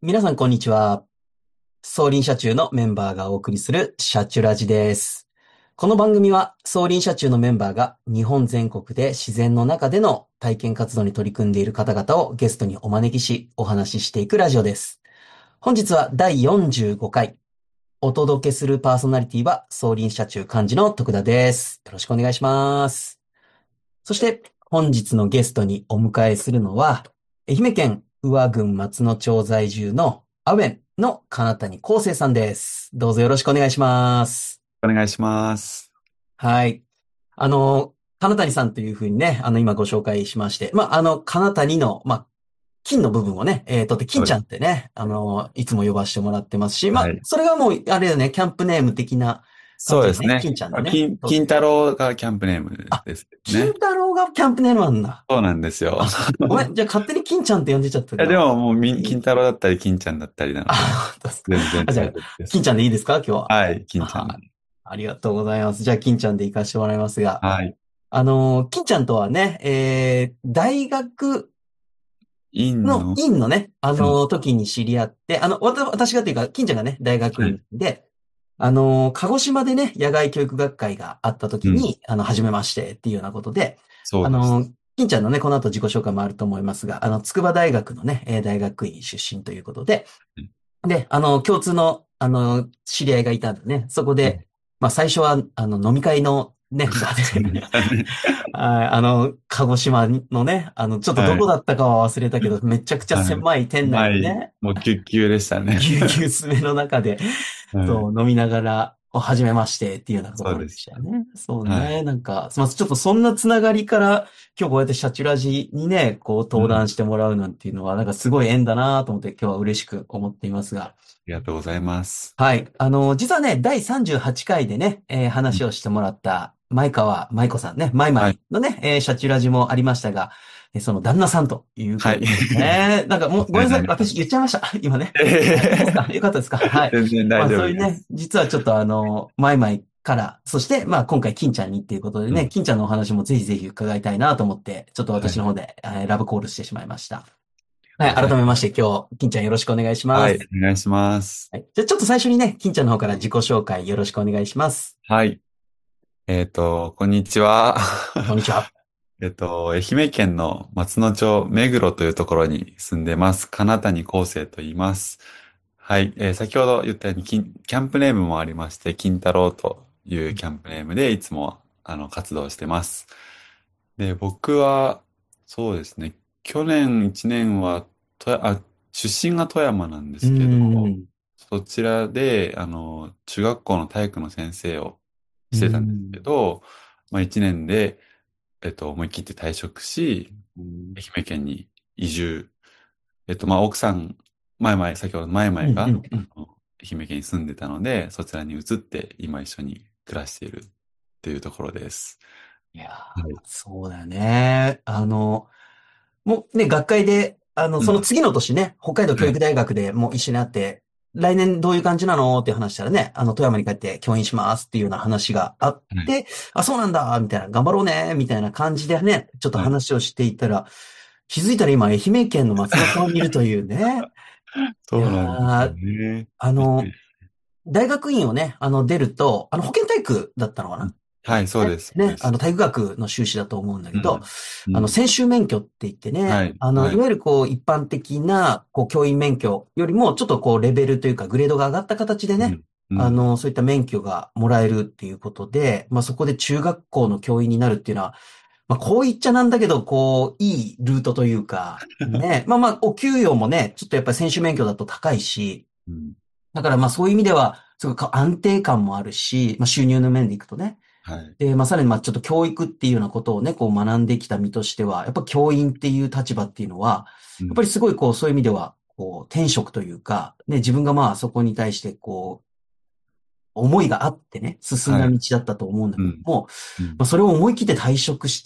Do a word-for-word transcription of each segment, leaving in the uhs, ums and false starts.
皆さん、こんにちは。送輪車中のメンバーがお送りする車中ラジです。この番組は、送輪車中のメンバーが日本全国で自然の中での体験活動に取り組んでいる方々をゲストにお招きし、お話ししていくラジオです。本日はだいよんじゅうごかい。お届けするパーソナリティは、送輪車中幹事の徳田です。よろしくお願いします。そして、本日のゲストにお迎えするのは、愛媛県宇和郡松野町在住のアウェンの金谷康生さんです。どうぞよろしくお願いします。 お願いします。 はい。あの、金谷さんというふうにね、あの、今ご紹介しまして、まあ、あの、金谷の、まあ、金の部分をね、えー、とって、金ちゃんってね、あの、いつも呼ばせてもらってますし、まあ、 はい。 それがもう、あれだね、キャンプネーム的な感じでね、 そうですね。 金ちゃんでね。 金、 そうそう。 金太郎がキャンプネームあ、 ですね。 金太郎がキャンプネームなんだ。 そうなんですよ。 あ、ごめん、じゃあ勝手に金ちゃんって呼んでちゃったいや、でんだ。 ももうみん、 いい。 金太郎だったり金ちゃんだったりなので、 あ、本当ですか。 全然あ、じゃあ、 大丈夫です。 金ちゃんでいいですか今日は。 はい、金ちゃんはい。 に。 ありがとうございます。じゃあ、金ちゃんで行かせてもらいますが、 はい。 あの、金ちゃんとはね、えー、大学の院の、 院のね、あうん、 の、時に知り合って、あの、わた私がっていうか、金ちゃんがね、大学はい。 院で、あの、鹿児島でね、野外教育学会があったうん、 時に、あの、初めましてっていうようなことで、 そうです。 あの、金ちゃんのね、この後自己紹介もあると思いますが、あの、筑波大学のね、えー大学院出身ということで、で、あの、共通の、あの、知り合いがいたんでね、そこうん、 で、まあ、最初は、あの、飲み会のね、場で、 そうでしたね。 はい、あの、鹿児島のね、あの、ちょっとどはい。 こだったかは忘れたけど、めちゃくちゃはい。 狭い店内前、 でね、 もうぎゅっぎゅうでしたね。 ぎゅうぎゅう詰めの中で、 はい。 そう、飲みながら、おはじめましてっていうようなところでそうです。 したよね。そうね。 はい。 なんか、すみません。ちょっとそんなつながりから、今日こうやってシャチュラジにね、こう登壇うん。 してもらうなんていうのは、なんかすごい縁だなと思って今日は嬉しく思っていますが。 ありがとうございます。 はい。あの、実はね、だいさんじゅうはちかいでね、えーうん、 話をしてもらった、前川舞子さんね、マイマはい。 イのね、えーシャチュラジもありましたが、えーその旦那さんというはい。 ことですね。なんかもう、ごお世話めんなさい。 になります。 私言っちゃいました。今ね。はい。いいですかえよかったですかはい。 全然まあ大丈そういうね、 夫です。 実はちょっとあの、マイマイから、そしてまあ今回金ちゃんにっていうことでね、 うん。 金ちゃんのお話もぜひぜひ伺いたいなと思って、ちょっとはい。あり私の方で、えーラブコールしてしまいました。はい。 がとうございます。 改めまして今日、金ちゃんよろしくお願いしまはい。 す。 お願いします。 はい。じゃあちょっと最初にね、金ちゃんの方から自己紹介よろしくお願いします。 はい。えっと、こんにちは。 こんにちは。 えっと、愛媛県の松野町目黒というところに住んでます。金谷康生と言います。はい。えー先ほど言ったように、キンキャンプネームもありまして、金太郎というキャンプネームでいつも、あの、活動してます。で、僕は、そうですね。去年いちねんは、とや、あ、出身が富山なんでうーすけど、 ん。 そちらで、あの、中学校の体育の先生をうーしてたんですけん。 ど、まあいちねんで、えっと、思い切って退職し、 うん愛媛県に移住。えっと、まあ奥さん、前々、先ほどの前う 々が、 んうん。 あの愛媛県に住んでたので、そちらに移って今一緒に暮らしているっていうところです。 いやー、 はい。 そうだよね。あの、もうね、学会で、あの、 うん。 その次の年ね、北海道教はい。 育大学でもう一緒に会って、来年どういう感じなのって話したらね、あの、富山に帰って教員しますっていうような話があっはい。 て、あ、そうなんだ、みたいな、頑張ろうね、みたいな感じでね、ちょっとはい。 話をしていたら、気づいたら今、愛媛県の松野町にいるというね。いやそうなんですよー、 ね。 あの、 びっくり。 大学院をね、あの、出ると、あの、保健体育だったのかなはい、そうね、 です、そうでね、あす。 の、体育学の修士だと思うんだけど、 うん。うあの、 ん。 専修免許って言ってね、 はい、 あの、 はい。 いわゆるこう、一般的な、こう、教員免許よりも、ちょっとこう、レベルというか、グレードが上がった形でね、 うん。うん。 あの、そういった免許がもらえるっていうことで、まあ、そこで中学校の教員になるっていうのは、まあ、こう言っちゃなんだけど、こう、いいルートというか、ね、まあまあ、お給与もね、ちょっとやっぱり専修免許だと高いし、 うん。 だからまあそういう意味では、すごく安定感もあるし、まあ収入の面でいくとね。 はい。 で、まあさらにまあちょっと教育っていうようなことをね、こう学んできた身としては、やっぱ教員っていう立場っていうのは、 うん。 やっぱりすごいこうそういう意味では、こう転職というか、ね、自分がまあそこに対してこう、思いがあってね、進んだはい。 道だったと思うんだうん。 けども、 うん。 まあそれを思い切って退職して、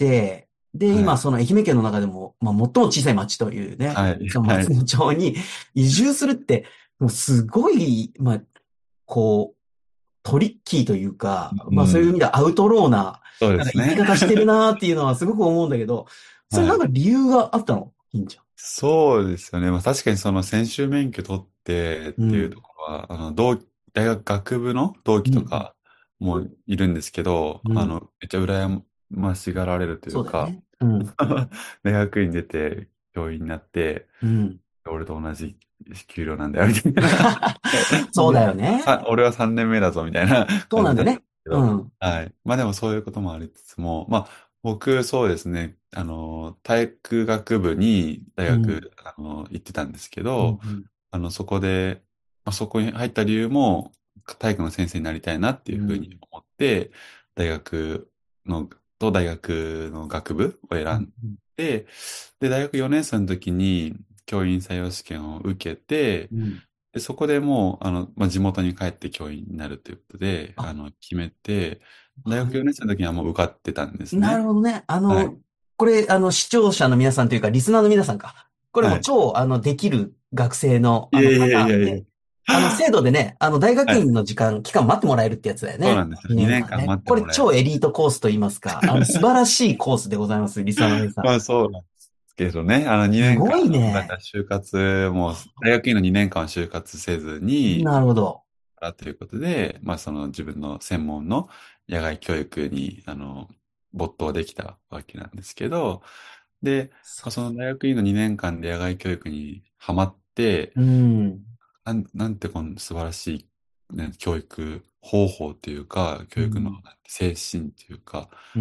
で、 はい。 今その愛媛県の中でも、まあ最も小さい町というね、 はい。 そのはい。 松野町に移住するって、もうすごい、まあ、こう、トリッキーというか、まあそういう意うん。 味ではアウトローな、なんか生きそうですね。 方してるなーっていうのはすごく思うんだけど、それなんはい。 か理由があったの金ちゃん。 そうですよね。まあ確かにその専修免許取ってっうん。 ていうところは、あの、同、大学学部の同うん。 期とかもいるんですけど、 うん。 あの、めっちゃ羨ましがられるというか、 そうだよね。うん。 大学院出て教員になって、 うん。 俺と同じ給料なんだよ、みたいな。 そうだよね。 さ、俺はさんねんめだぞ、みたいな感じだったんでそうなんだよね。 すけど。 うん。 はい。まあでもそういうこともありつつも、まあ僕そうですね、あの、体育学部に大うん。 学、あの、行ってたんですけうん。 ど、 うん。 あの、そこで、まあ、そこに入った理由も、体育の先生になりたいなっていうふうにうん。 思って、大学の、と大学の学部を選うん。 んで、で、大学よねん生の時に教員採用試験を受けて、 うん。 で、そこでもう、あの、まあ、地元に帰って教員になるということで、 あ、 あの、決めて、大はい。 学よねん生の時にはもう受かってたんですなるね。 ほどね。あはい。 の、これ、あの、視聴者の皆さんというか、リスナーの皆さんか。これもはい。 超、あの、できる学生の、あの、 いやいパタやいやいや。 ーンで、あの、制度でね、あの、大学はい。 院の時間、期間待ってもらえるってやつだよね。 そうなんですよ。 2 2 年間ね。 年間待ってこれもらえる。 超エリートコースと言いますか、あの、素晴らしいコースでございます、リスナーの皆さん。 まあそうなんですけどね、あの2年間、 すごいだからね。 就活も、大学院のにねんかんは就活せずに、 なるほど。 あということで、まあその自分の専門の野外教育に、あの、没頭できたわけなんですけど、で、まあ、その大学院のにねんかんで野外教育にハマって、 うん。 なん、なんてこの素晴らしい、ね、教育方法というか、教育のうん。 精神というか、 うん。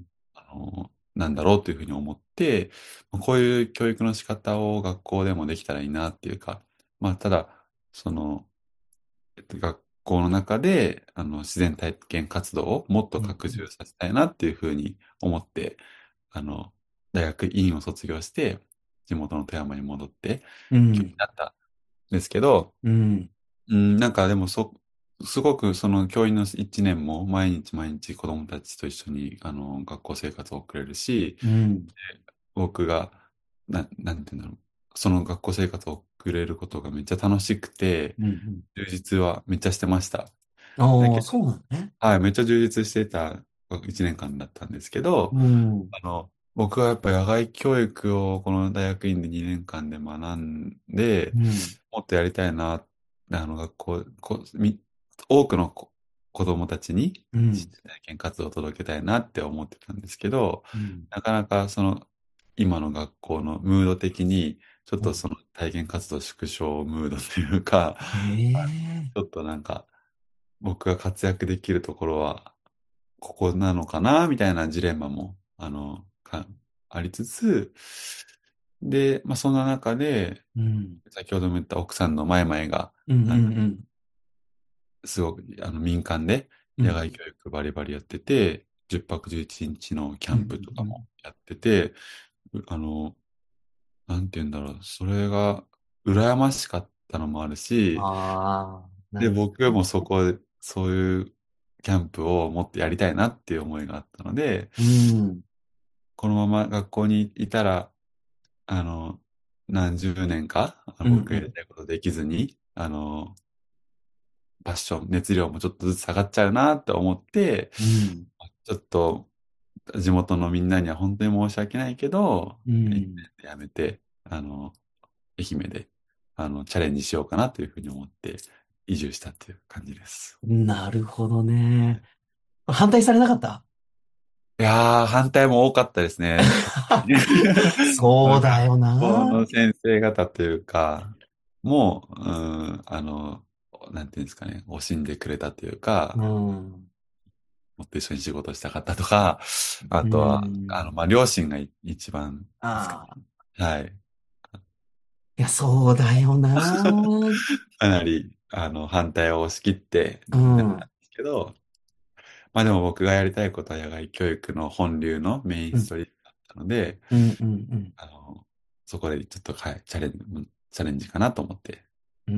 あの、なんだろうというふうに思って、こういう教育の仕方を学校でもできたらいいなっていうか、まあ、ただ、その、えっと学校の中で、あの、自然体験活動をもっとうん。 拡充させたいなっていうふうに思って、あの、大学院を卒業して、地元の富山に戻って、教員にうん。 なったんですけど、 うん。 うん、なんかでもそ、すごくその教員の一年も毎日毎日子供たちと一緒にあの学校生活を送れるし、 うん。 僕が、な、なんていうんだろう。その学校生活を送れることがめっちゃ楽しくて、 うん。 充実はめっちゃしてました。だああ、 けど、 そうなのね。 はい、めっちゃ充実してた一年間だったんですけど、 うん。 あの、僕はやっぱ野外教育をこの大学院でにねんかんで学んで、 うん。 もっとやりたいな、あの学校、こみ多くの子子供たちにうん。 実体験活動を届けたいなって思ってたんですけど、 うん。 なかなかその今の学校のムード的に、ちょっうん。 とその体験活動縮小ムードというか、 ええ。 ちょっとなんか僕が活躍できるところはここなのかなみたいなジレンマも、あの、かありつつ、で、まあそんな中で、 うん。 先ほども言った奥さんのマイマイが、 うん。うあの、 ん。 すごく、あの、民間でうん。うん。 野外教育バリバリやってて、じゅっぱくじゅういちにちのキャうん。 ンプとかうん。 もやってて、あの、なんて言うんだろう、それが羨ましかったのもあるし、 ああ、なで、 るほどね。 僕もそこで、そういうキャンプをもっとやりたいなっていう思いがあったので、 うん。 このまま学校にいたら、あの、何十年か、あのうん。 僕がやりうん。 たいことできずに、あの、パッション、熱量もちょっとずつ下がっちゃうなって思って、 うん。 ちょっと地元のみんなには本当に申し訳ないけど、 うん。 やめて、あの、愛媛で、あの、チャレンジしようかなというふうに思って移住したっていう感じです。 なるほどね。反対されなかった？ いやー、反対も多かったですね。特に学そうだよな。 校の先生方というか、もう、うん、あの、なんていうんですかね、惜しんでくれたといううか、 ん。 もっと一緒に仕事したかったとか、あうとは、あん。 の、まあ、両親がい一番ですかね。 ああ。 はい。 いや、そうだよな。 かなり、あの、反対を押し切ってうん。うやったんですけど、まあでも僕がやりたいことは野外教育の本流のメインスん。 トリームだったので、 うん。うん。 あの、そこでちょっと、はい、チャレンジ、チャレンジかなと思ってうん。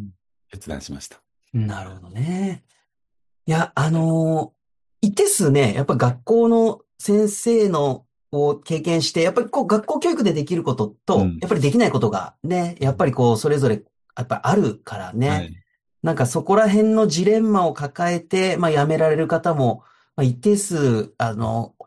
決断しました。 なるほどね。いや、あのー一定数ね、やっぱ学校の先生のを経験して、やっぱりこう学校教育でできることと、 うん。 やっぱりできないことがね、やっぱりこうそれぞれやっぱりあるからね。 はい。 なんかそこら辺のジレンマを抱えて、まあ辞められる方も、まあ一定数、あの、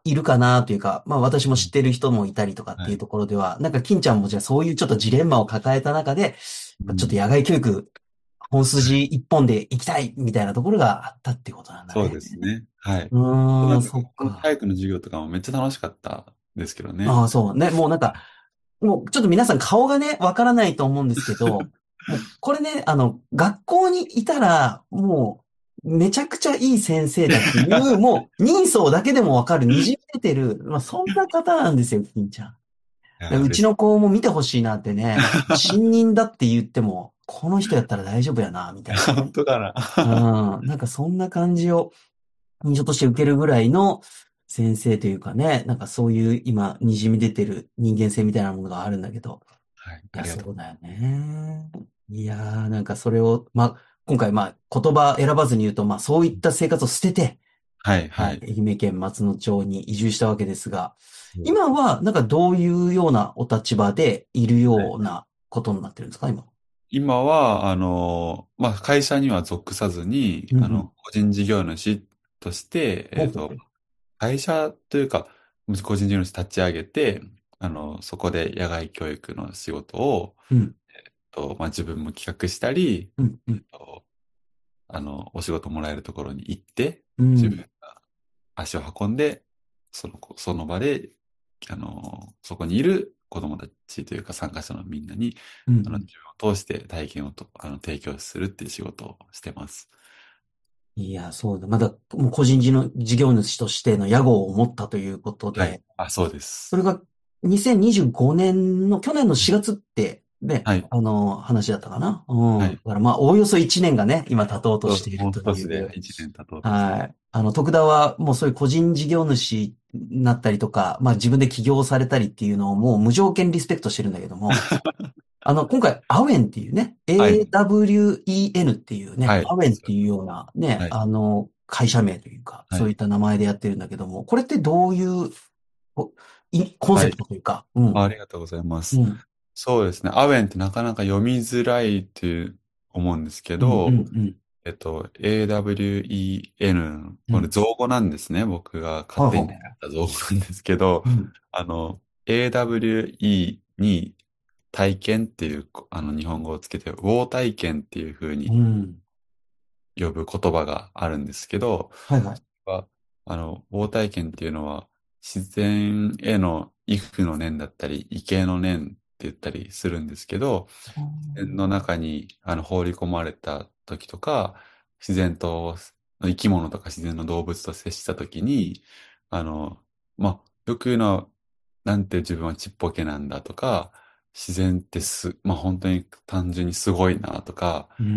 いるかなというか、まあ私もうん知ってる人もいたりとかっていうはい。 ところでは、なんか金ちゃんもじゃあそういうちょっとジレンマを抱えた中で、ちょっとうん。 野外教育、本筋一本で行きたいみたいなところがあったってことなんだそうね。 ですね。はい。 うーん、 なんか、 そっこの体か。 育の授業とかもめっちゃ楽しかったですけどね。 ああ、そうね。もうなんか、もうちょっと皆さん顔がね、わからないと思うんですけど、もうこれね、あの、学校にいたら、もう、めちゃくちゃいい先生だっていう、もう、人相だけでもわかる、滲み出てる、まあ、そんな方なんですよ、金ちゃん。 いや、 でうち嬉しい。 の子も見てほしいなってね、新任だって言っても、この人やったら大丈夫やな、みたいなね。 本当かうな。 ん、なんかそんな感じを、印象として受けるぐらいの先生というかね、なんかそういう今、滲み出てる人間性みたいなものがあるんだけど、 はい、 いや、 ありがとう。 そうだよね。いやー、なんかそれを、まあ、今回、まあ、言葉選ばずに言うと、まあ、そういった生活を捨てて、 はい、ははい、 い。 愛媛県松野町に移住したわけですが、 そうですね。 今は、なんかどういうようなお立場でいるはい。 ようなことになってるんですか、今。 今は、あの、まあ、会社には属さずに、 うんうん。 あの、個人事業主として、えっと、 ほうほうほう。 会社というか、個人事業主立ち上げて、あの、そこで野外教育の仕事を、 うん、 と、まあ、自分も企画したり、 うん、うん、 えっと、あの、お仕事もらえるところに行って、自分うん、 が足を運んで、その、その場で、あの、そこにいる子供たちというか参加者のみんなに、 うん、うあの、 ん。 自分を通して体験をと、あの、提供するっていう仕事をしてます。 いや、そうだ。まだ、もう個人事の事業主としての屋号を持ったということはい。 で、 あ、そうです。 それがにせんにじゅうごねんの去年のしがつってね、 はい。 あの、話だったかな。うん。だはい。 からまあ、おおよそいちねんがね、今経とうとそうしているもう少しでという。 いちねん経とうとしてます。 はい。あの、徳田はもうそういう個人事業主になったりとか、まあ自分で起業されたりっていうのをもう無条件リスペクトしてるんだけども、あの、今回、アウェンっていうね、 はい。 エーダブリューイーエヌ っていうね、 はい。 アウェンっていうようなね、 はい。 あの、会社名というか、 はい。 そういった名前でやってるんだけども、これってどういうこいコンセプはい。 トというか、うん、 あありがとうございます。 うん、 そうですね。アウェンってなかなか読みづらいっていう思うんですけうん、うん、 ど、 うん、 えっと、エーダブリューイーエヌ、 うん。 これ造語なんですね。僕が勝はい手に作っはた造語なんですけど、 いはい。うん、 あの、エーダブリューイー に体験っていう、あの、日本語をつけて、ウォー体験っていう風にうん。 呼ぶ言葉があるんですけど、 はいはい。 はあの、ウォー体験っていうのは、自然への畏怖の念だったり、畏敬の念って言ったりするんですけど、 う自然のん、 中にあの放り込まれた時とか、自然と、生き物とか自然の動物と接した時に、あの、まあ、よく言うのは、なんて自分はちっぽけなんだとか、自然ってす、まあ本当に単純にすごいなとか、 うん、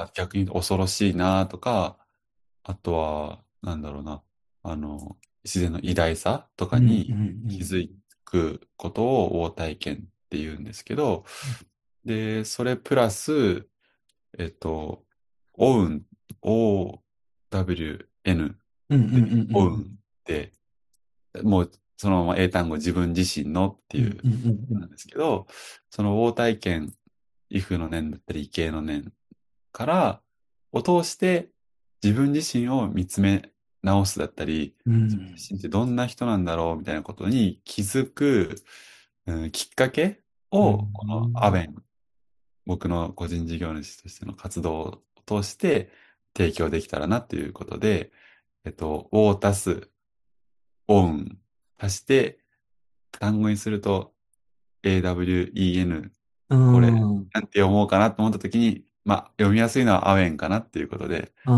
まあ、逆に恐ろしいなとか、あとは、なんだろうな、あの、自然の偉大さとうん、うかに気ん、 づくことを応体験って言うんですけど、で、それプラス、えっと、オウン、オーダブリューエヌうん、うん、うん、 で、 うん、 オウンって、もうそのまま英単語自分自身のってうん、 いううん、うん、うん、 なんですけど、その応体験、畏怖の念だったり、畏敬の念からを通して自分自身を見つめ直すだったり、 う自分ん、 自身ってどんな人なんだろうみたいなことに気づく、うん、きっかけうを、このアん、 ベン、僕の個人事業主としての活動を通して提供できたらなっていうことで、えっと、を足す、オウン、足して、単語にすると エーダブリューイーエヌ、 うこれ、 ん、 なんて読もうかなと思ったときに、まあ、読みやすいのはアウェンかなっていうことで、 うん。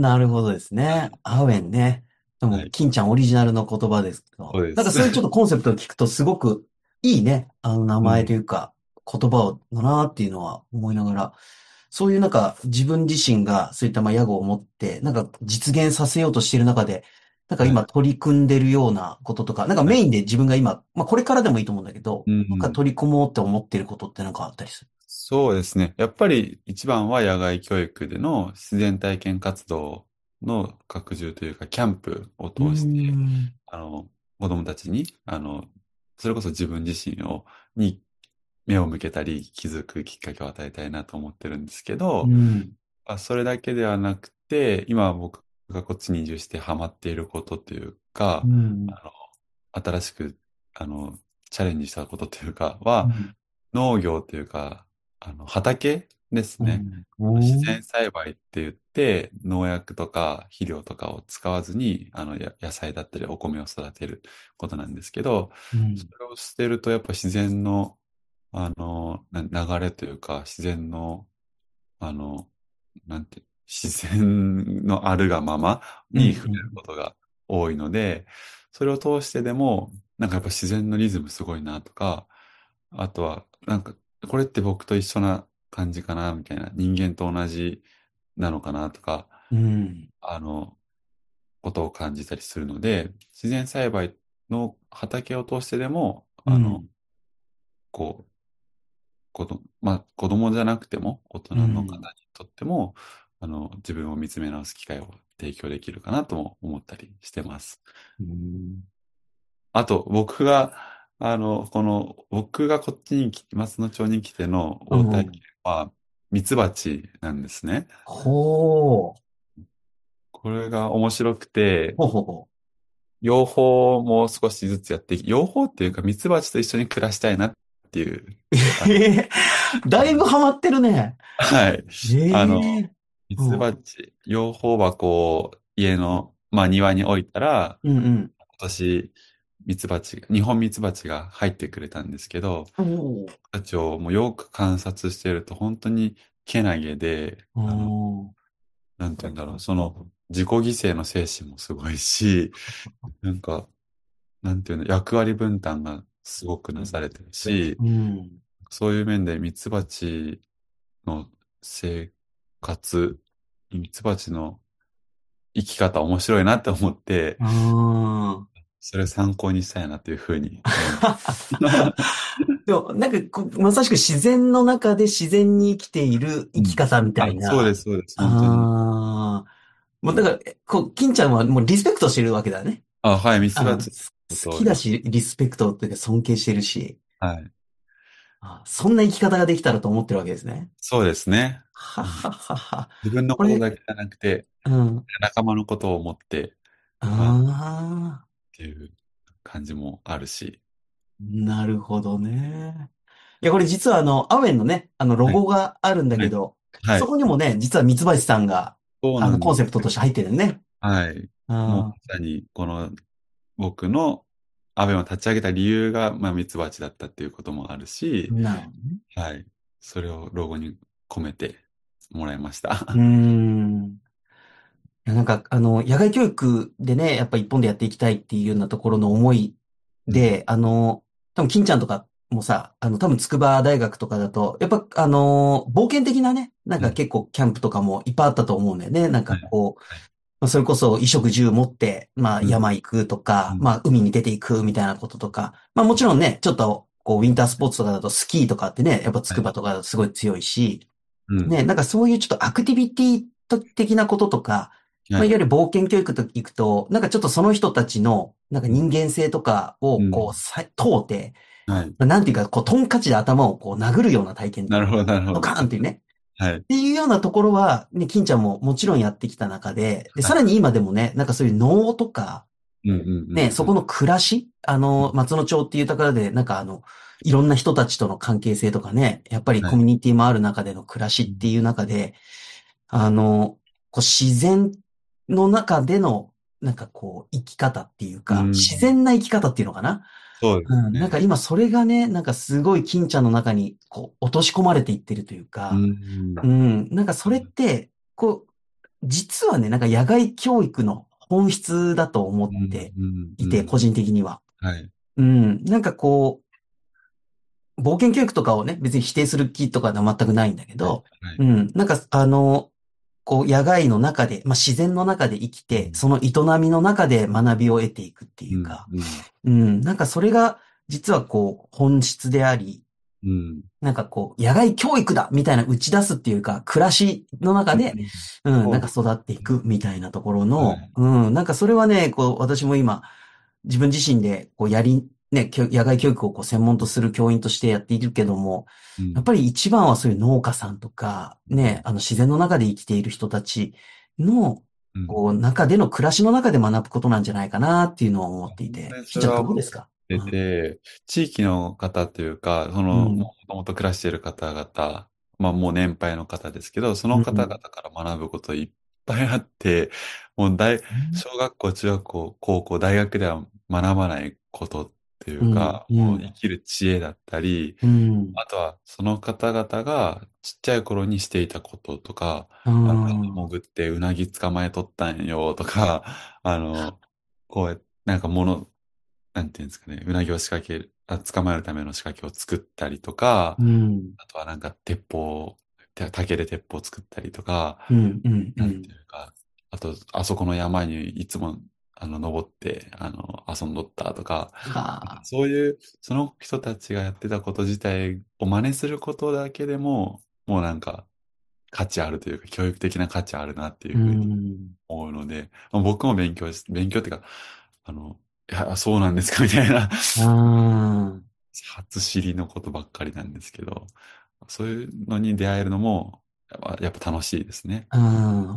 なるほどですね。アウェンね。でも、 はい。 金ちゃんオリジナルの言葉ですけど、 そうです。 なんかそういうちょっとコンセプトを聞くとすごくいいね。あの名前とうん。 いうか、言葉をだなっていうのは思いながら、そういうなんか自分自身がそういったまあ野望を持って、なんか実現させようとしている中で、なんかはい。 今取り組んでるようなこととか、なんかはい。 メインで自分が今、まあこれからでもいいと思うんだけど、 うんうなんかん。 取り組もうって思ってることってなんかあったりする？ そうですね。やっぱり一番は野外教育での自然体験活動の拡充というか、キャンプをうー通して、 ん。 あの、子供たちに、あの、それこそ自分自身を、に目を向けたり気づくきっかけを与えたいなと思ってるんですけど、 うん。 あ、それだけではなくて、今僕がこっちに移住してハマっていることといううか、 ん。 あの、新しく、あの、チャレンジしたことというかは、 うん。 農業というか、あの、畑ですね。 うん。 自うん。 然栽培って言って、農薬とか肥料とかを使わずに、あの、や野菜だったりお米を育てることなんですけど、それをしてるとやっぱ自然の、あの、な流れというか、自然の、あの、なんて、自然のあるがままうん。 に触れるうん。 ことが多いので、それを通してでも、なんかやっぱ自然のリズムすごいなとか、あとは、なんか、これって僕と一緒な感じかな、みたいな、人間と同じなのかなとか、 うん。 あの、ことを感じたりするので、自然栽培の畑を通してでも、あの、 うん。 こう、子供、まあ、子供じゃなくても、大うん。 人の方にとっても、あの、自分を見つめ直す機会を提供できるかなとも思ったりしてます。 うん。 あと、僕が、あの、この、僕がこっちに来、松野町に来てのう応体験ん。 は、ミツバチなんですね。 ほう。 これが面白くて、 ほうほうほ養蜂も少しずつやって、養蜂っていうかミツバチと一緒に暮らしたいなっていう、 う。 あの、 ええ、だいぶハマってるね。 はい。あの、 ええ。 ミツうん。 バチ、養蜂箱を家の、まあ庭に置いたら、 うんうん。 今年、ミツバチが、日本ミツバチが入ってくれたんですけど、 おお。 たちをもうよく観察してると本当にけなげで、 うあの、 ん。 なんて言うんだろう、その自己犠牲の精神もすごいし、なんか、なんていうの、役割分担がすごくなされてるし、 うん。 そういう面でミツバチの生活、ミツバチの生き方面白いなって思って、 うん。 それを参考にしたいなというふうに思います。 でも、なんかこう、まさしく自然の中で自然に生きている生うん。 き方みたあ、 いな。 そうです、そうです、本当に。 ああ。もうだから、えこう、金ちゃんはもうリスペクトしてるわけだね。 あ、はい、ミツバあー、 チすのこ好とをよく、 きだし、リスペクトっていうか尊敬してるし、 はい。 あ、そんな生き方ができたらと思ってるわけですね。 そうですね。 ははうん。 はは。 自分のこれ、 ことだけじゃなくて、 うん。 仲間のことを思って、あ、っああ、 ていう感じもあるし。 なるほどね。いや、これ実はあの、アウェンのね、あの、ロはい、 ゴがあるんだはい、 けど、そはい。 こにもね、実はミツバチさんが、あの、 そうなんです。 コンセプトとして入ってるね。 はい。もうまあさに、この僕のアベマを立ち上げた理由が、まあ、ミツバチだったっていうこともあるあ、 し、 なるほどね。 はい。それをロゴに込めてもらいました。 うーん。いやなんか、あの、野外教育でね、やっぱ一本でやっていきたいっていうようなところの思いうん。 で、あの、多分、金ちゃんとかもさ、あの、多分、筑波大学とかだと、やっぱ、あの、冒険的なね、なんうん。 か結構キャンプとかもいっぱいあったと思うんだよね。なんはい。 かこう、 はい。 まあ、それこそ衣食住持って、まあうん。 山行くとか、 うん。 まあ海に出ていくみたいなこととか、まあもちろんね、ちょっとこうウィンタースポーツとかだとスキーとかってね、やっぱはい。 筑波とかだとすごい強いし、 うん。 ね、なんかそういうちょっとアクティビティ的なこととか、まあ、いはい。 わゆる冒険教育と行くと、なんかちょっとその人たちの、なんかうん。 人間性とかをこううん。 さ、通って、 はい。 まあなんていうか、こう、トンカチで頭をこう殴るような体験、 なるほど、なるほドカど。 ーンっていうね。 はい。 っていうようなところは、ね、金ちゃんももちろんやってきた中で、で、 はい。 さらに今でもね、なんかそういう能とか、 うんうんうね、 んうん。 そこの暮らし、あの、松野町っていうところで、なんかあの、いろんな人たちとの関係性とかね、やっぱりはい。 コミュニティもある中での暮らしっていう中で、あの、こう自然の中での、なんかこう、生き方っていううか、自ん。 然な生き方っていうのかな。 そうですうん、なんかね。 今それがね、なんかすごい金ちゃんの中に、こう、落とし込まれていってるといううか、 ん。 うん、なんかそれって、こう、実はね、なんか野外教育の本質だと思うん。 ってうん。 いて、 うん。 個人的には。 はい。 うん、なんかこう、冒険教育とかをね、別に否定する気とかでは全くないんだけはい。 ど、 はい。 うん、なんか、あの、こう、野外の中で、まあ、自然の中で生きて、 うん。 その営みの中で学びを得ていくってうん。 いうか、 うん。 うん、なんかそれが、実はこう、本質であり、 うん。 なんかこう、野外教育だみたいな打ち出すっていうか、暮らしの中で、 うん。 うん、なんかそうです育っていくみたいなところの、 ね。はい。 うん、なんかそれはね、こう、私も今、自分自身で、こう、やり、ね、教野外教育をこう、専門とする教員としてやっているけども、 うん。 やっぱり一番はそういう農家さんとか、 うん。 ね、あの、自然の中で生きている人たちの、 うん。 こう、中での暮らしの中で学ぶことなんじゃないかなっていうのを思っていて。 本当にそ金ちゃんれは思っどうですか？うてん。 て、地域の方というか、その、もうん。 ともと暮らしている方々、まあもう年配の方ですけど、その方々 うん。 から学ぶこといっぱいあって、もう大、小学校、中学校、高校、大学では学ばないことっていうん。 うか、 うん。 もう生きる知恵だったり、 うん。 あとはその方々がちっちゃい頃にしていたこととか、 うあの、 ん。 潜ってうなぎ捕まえとったんよとか、あの、こうやって、なんか物、なんていうんですかね、うなぎを仕掛ける、あ、捕まえるための仕掛けを作ったりとか、 うん。 あとはなんか鉄砲、て竹で鉄砲を作ったりとか、 うん。うん。うなんてん。 いうか、あと、あそこの山にいつも、あの、登って、あの、遊んどったとか、 はあ。 そういう、その人たちがやってたこと自体を真似することだけでも、もうなんか、価値あるというか、教育的な価値あるなっていううふうにん。 思うので、まあ僕も勉強し、勉強っていうか、あの、いや、そうなんですかみたいな、 ああ。 初知りのことばっかりなんですけど、そういうのに出会えるのも、やっぱやっぱ楽しいですね。 うん。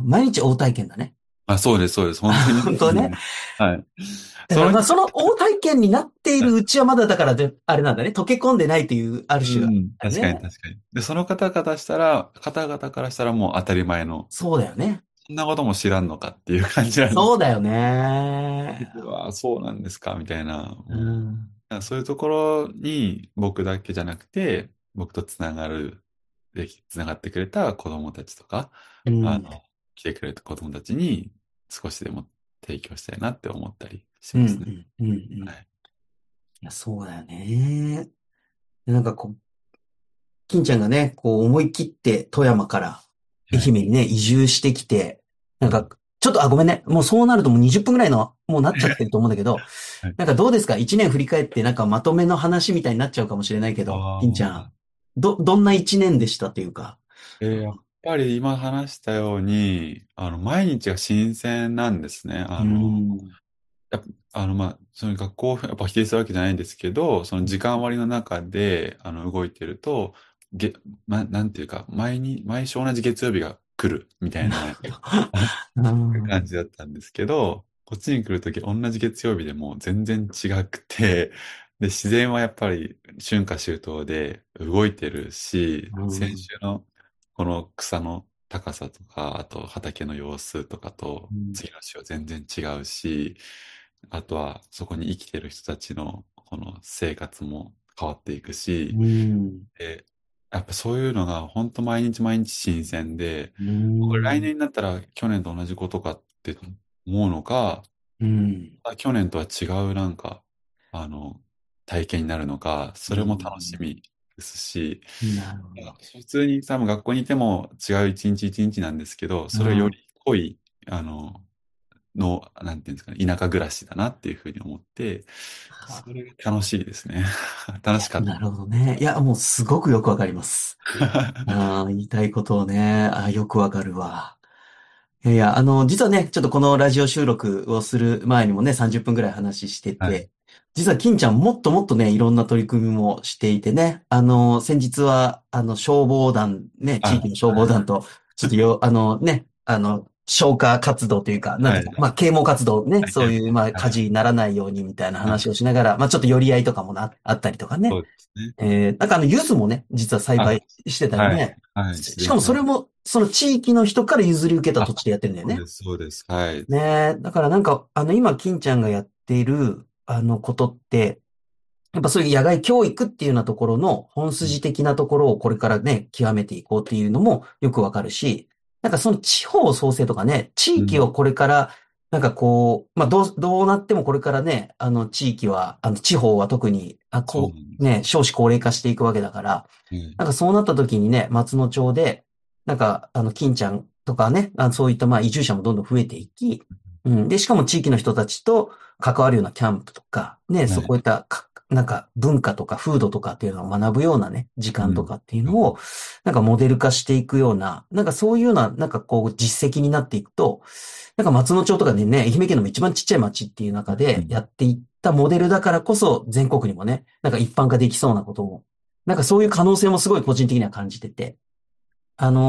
毎日大体験だね。 あ、そうです、そうです。本当あ、 に本当ね。 そうです。はい。 だからまあその人、 その大体験になっているうちはまだだからで、あれなんだね。溶け込んでないというある種がうん、確かにあるね。 確かに。で、その方々したら、方々からしたらもう当たり前の、 そうだよね。 そんなことも知らんのかっていう感じなんですけそうだよね。 ど、うわあ、そうなんですか、みたいな。 うもん。 うそういうところに僕だけじゃなくて、僕とつながる、でき、つながってくれた子供たちとか、 うん。 あの、来てくれた子供たちに少しでも提供したいなって思ったりしうん。 ますね。 うん。うん。うん。いはい。 や、そうだよね。でなんかこう、金ちゃんがね、こう思い切って富山から愛はい。 媛にね、移住してきて、なんか、 うん。 ちょっと、あ、ごめんね。もうそうなるともうにじゅっぷんぐらいの、もうなっちゃってると思うんだけど、 はい。 なんかどうですか？ いち 年振り返ってなんかまとめの話みたいになっちゃうかもしれないけど、 ああ。 金ちゃん。ど、どんないちねんでしたというか。 えーやっぱり今話したように、あの、毎日が新鮮なんですね。 うーあの、 ん。 やっぱ、あの、まあ、その学校をやっぱ否定するわけじゃないんですけど、その時間割の中で、あの、動いてると、げ、ま、なんていうか、毎に、毎週同じ月曜日が来る、みたいなうーん。 感じだったんですけど、こっちに来るとき同じ月曜日でも全然違くて、で、自然はやっぱり春夏秋冬で動いてるし、先うん。 週のこの草の高さとか、あと畑の様子とかと次の週は全然違うし、あとはそこに生きてる人たちのこの生活も変わっていくし、 うん。 で、やっぱそういうのが本当毎日毎日新鮮で、 うん。 これ来年になったら去年と同じことかって思うのか、 うん。 あ去年とは違うなんか、あの、体験になるのか、それも楽しみですし、 うん。なるほど。 普通に多分学校にいても違う一日一日なんですけど、 うん。 それをより濃い、あの、の、なんていうんですかね、田舎暮らしだなっていうふうに思って、それが楽しいですね。楽しかった。 なるほどね。いや、もうすごくよくわかります。ああ、言いたいことをね、ああ、よくわかるわ。いやいや、あの、実はね、ちょっとこのラジオ収録をする前にもね、さんじゅっぷんくらい話してはい。 て、実は金ちゃんもっともっとね、いろんな取り組みもしていてね、あの、先日は、あの、消防団、ね、地あ、 域の消防団と、ちょっとよ、あのね、あの、消火活動というか、なんていうか、 はい。 まあ、啓蒙活動ね、 はい。 そういう、まあ、 はい。 火事にならないようにみたいなはい。 話をしながら、まあ、ちょっと寄り合いとかもな、あったりとかね。 そうですね。 えー、なんかあの、柚子もね、実は栽あ、 培してたりはい。 ね。 はい。自ししかもそ然が。 れも、その地域の人から譲り受けたあ、 土地でやってるんだよね。 そうです、そうです。はい。 ねえ。だからなんか、あの、今、金ちゃんがやっている、あの、ことって、やっぱそういう野外教育っていうようなところの本うん。 筋的なところをこれからね、極めていこうっていうのもよくわかるし、なんかその地方創生とかね、地うん。 域をこれから、なんかこう、まあ、どう、どうなってもこれからね、あの、地域は、あの、地方は特に、あ、 そうこう、 なんです。 ね、少子高齢化していくわけだから、 うん。 なんかそうなった時にね、松野町で、なんか、あの、金ちゃんとかね、あのそういったまあ移住者もどんどん増えていき、うん。で、しかも地域の人たちと関わるようなキャンプとか、ね、 はい。 そこいったか、なんか文化とか風土とかっていうのを学ぶようなね、時うん。 間とかっていううん。 のを、なんかモデル化していくような、なんかそういうような、なんかこう実績になっていくと、なんか松野町とかでね、愛媛県の一番ちっちゃい町っていう中うん。 でやっていったモデルだからこそ全国にもね、なんか一般化できそうなことも、なんかそういう可能性もすごい個人的には感じてて、あの、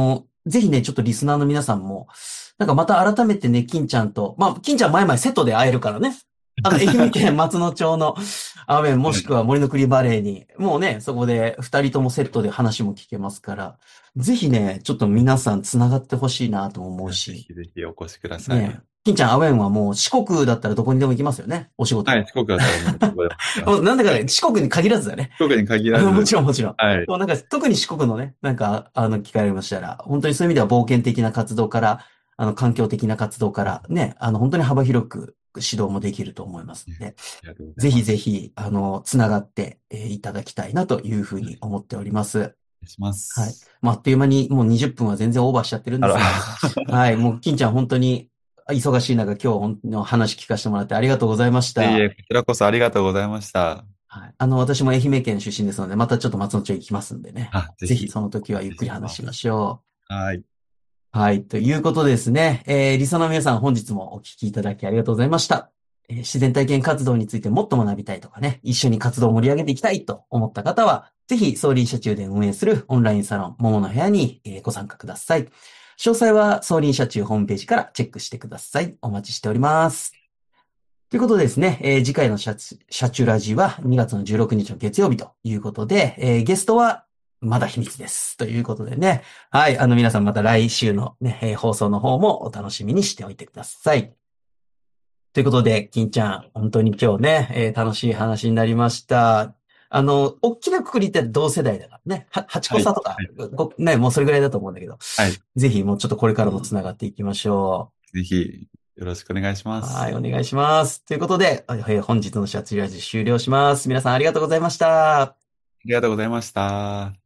ぜひね、ちょっとリスナーの皆さんも、なんかまた改めてね、金ちゃんと、まあ、金ちゃん前々セットで会えるからね。あの、愛媛県松野町のアウェンもしくは森の国バレーに、もうね、そこで二人ともセットで話も聞けますから、ぜひね、ちょっと皆さん繋がってほしいなと思いや、ぜうし、 ひぜひお越しください。 ね、金ちゃんアウェンはもう四国だったらどこにでも行きますよね、お仕事。 はい、四国だったらもう、ここでも行きます。 もうなんだかね、四国に限らずだね。 四国に限あの、もらず、 ちろんもちろん。 はい。 もうなんか、特に四国のね、なんか、あの、機会ありましたら、本当にそういう意味では冒険的な活動から、あの、環境的な活動からね、あの、本当に幅広く指導もできると思いますので、 ありがとうございぜひます。 ぜひ、あの、つながって、えーいただきたいなというふうはい、 に思っております。 お願いしまはい。 す。 まあ、あっという間にもうにじゅっぷんは全然オーバーしちゃってるんあら、 ですが、はい。もう、金ちゃん本当に忙しい中、今日本の話聞かせてもらってありがとうございましいえいえ、 た。 こちらこそありがとうございました。 はい。あの、私も愛媛県出身ですので、またちょっと松野町行きますんでね。 あ、ぜひ、 ぜひその時はゆっお願いくり話しまします。 しょはい。 う。はい。ということですね。えー、リスナーの皆さん本日もお聞きいただきありがとうございました。えー自然体験活動についてもっと学びたいとかね、一緒に活動を盛り上げていきたいと思った方は、ぜひ、ソーリン社中で運営するオンラインサロン、桃の部屋に、えーご参加ください。詳細は、ソーリン社中ホームページからチェックしてください。お待ちしております。ということでですね、えー次回のシャチ、シャチュラジはにがつのじゅうろくにちの月曜日ということで、えーゲストはまだ秘密です。ということでね。はい。あの皆さんまた来週のね、えー放送の方もお楽しみにしておいてください。ということで、金ちゃん、本当に今日ね、えー楽しい話になりました。あの、大きなくくりって同世代だからね。は、はちはい。 こ差とか、 はい。 ごね、もうそれぐらいだと思うんだけど、 はい。 ぜひもうちょっとこれからもつながっていきましょう。 ぜひ、よろしくお願いしまはい、 す。 お願いします。ということで、えー本日のシャツラジ終了します。皆さんありがとうございました。 ありがとうございました。